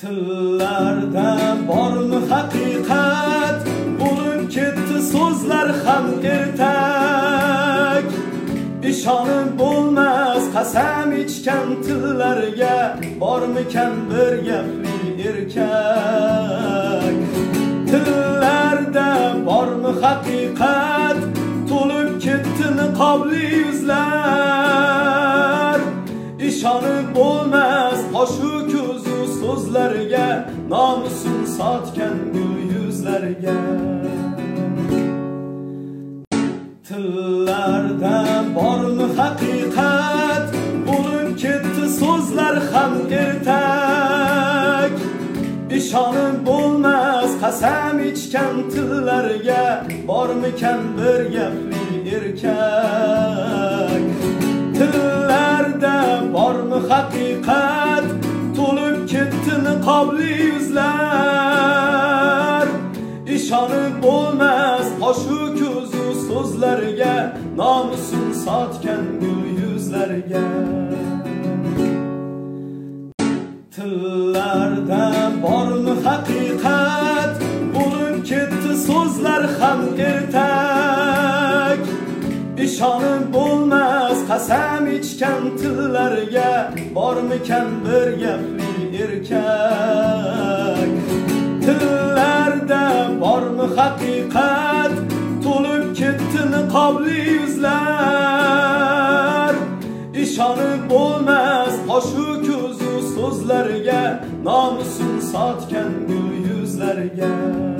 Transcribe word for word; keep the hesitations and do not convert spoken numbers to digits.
Tillarda bormi haqiqat, bo'lib ketdi so'zlar ham ertak. Ishonib bo'lmas qasam ichgan tillarga, bormikan bir gapli erkak. Tillarda bormi haqiqat, to'lib ketdi niqobli yuzlar. Ishonib bo'lmas qoshu ko'zu so'zlarga, nomusun sotgan gul yuzlarga. Tillarda bormi haqiqat, bo'lib ketdi so'zlar ham ertak. Ishonib bo'lmas qasam ichgan tillarga, bormikan bir gapli erkak. Tillarda bormi haqiqat, to'lib ketdi niqobli yuzlar. Ishonib bo'lmas qoshu ko'zu so'zlarga, nomusun sotgan gul yuzlarga. Tillarda bormi haqiqat, bo'lib ketdi so'zlar ham ertak. Ishonib bo'lmas qasam ichgan tillarga, bormikan bir gapli erkak. Tillarda bormi haqiqat, to'lib ketdi niqobli yuzlar. Ishonib bo'lmas qoshu ko'zu so'zlarga, nomusun sotgan gul yuzlarga.